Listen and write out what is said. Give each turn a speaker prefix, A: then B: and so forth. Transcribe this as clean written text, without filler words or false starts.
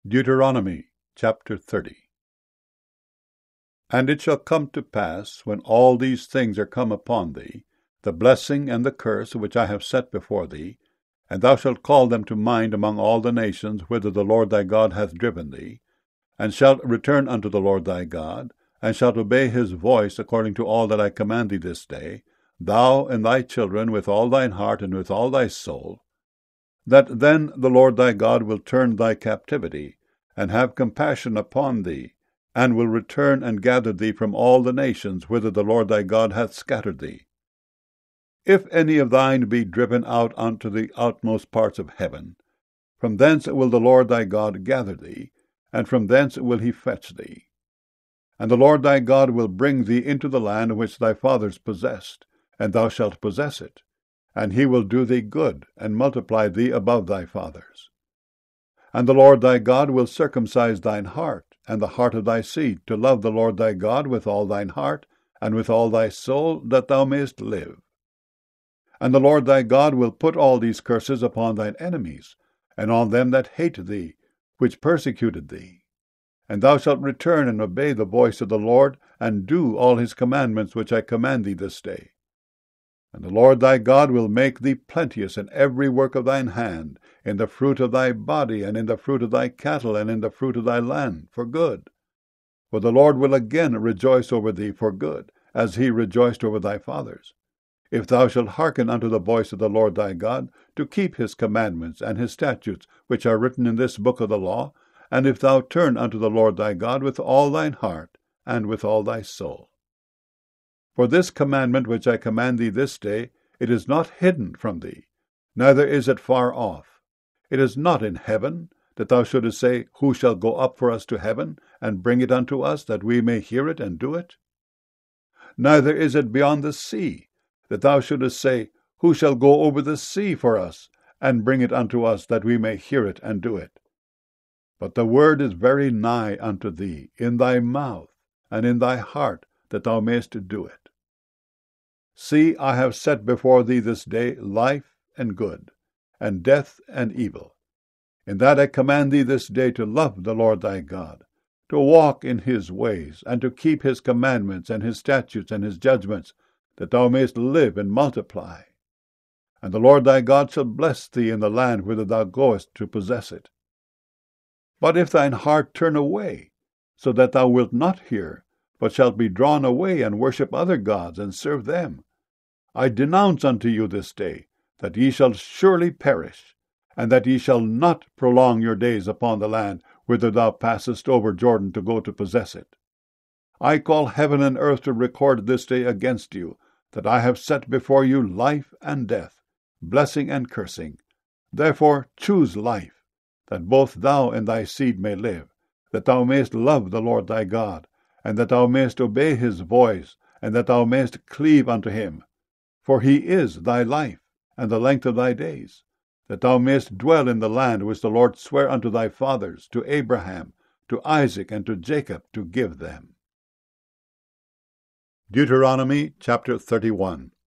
A: Deuteronomy chapter 30. And it shall come to pass, when all these things are come upon thee, the blessing and the curse which I have set before thee, and thou shalt call them to mind among all the nations whither the Lord thy God hath driven thee, and shalt return unto the Lord thy God, and shalt obey his voice according to all that I command thee this day, thou and thy children with all thine heart and with all thy soul, that then the Lord thy God will turn thy captivity, and have compassion upon thee, and will return and gather thee from all the nations whither the Lord thy God hath scattered thee. If any of thine be driven out unto the outmost parts of heaven, from thence will the Lord thy God gather thee, and from thence will he fetch thee. And the Lord thy God will bring thee into the land which thy fathers possessed, and thou shalt possess it, and he will do thee good, and multiply thee above thy fathers. And the Lord thy God will circumcise thine heart, and the heart of thy seed, to love the Lord thy God with all thine heart, and with all thy soul, that thou mayest live. And the Lord thy God will put all these curses upon thine enemies, and on them that hate thee, which persecuted thee. And thou shalt return and obey the voice of the Lord, and do all his commandments which I command thee this day. And the Lord thy God will make thee plenteous in every work of thine hand, in the fruit of thy body, and in the fruit of thy cattle, and in the fruit of thy land, for good. For the Lord will again rejoice over thee for good, as he rejoiced over thy fathers, if thou shalt hearken unto the voice of the Lord thy God, to keep his commandments and his statutes, which are written in this book of the law, and if thou turn unto the Lord thy God with all thine heart, and with all thy soul. For this commandment which I command thee this day, it is not hidden from thee, neither is it far off. It is not in heaven, that thou shouldest say, Who shall go up for us to heaven, and bring it unto us, that we may hear it and do it? Neither is it beyond the sea, that thou shouldest say, Who shall go over the sea for us, and bring it unto us, that we may hear it and do it? But the word is very nigh unto thee, in thy mouth, and in thy heart, that thou mayest do it. See, I have set before thee this day life and good, and death and evil. In that I command thee this day to love the Lord thy God, to walk in his ways, and to keep his commandments and his statutes and his judgments, that thou mayest live and multiply. And the Lord thy God shall bless thee in the land whither thou goest to possess it. But if thine heart turn away, so that thou wilt not hear, but shalt be drawn away and worship other gods, and serve them, I denounce unto you this day that ye shall surely perish, and that ye shall not prolong your days upon the land whither thou passest over Jordan to go to possess it. I call heaven and earth to record this day against you, that I have set before you life and death, blessing and cursing. Therefore choose life, that both thou and thy seed may live, that thou mayest love the Lord thy God, and that thou mayest obey his voice, and that thou mayest cleave unto him. For he is thy life, and the length of thy days, that thou mayest dwell in the land which the Lord sware unto thy fathers, to Abraham, to Isaac, and to Jacob, to give them. Deuteronomy chapter 31.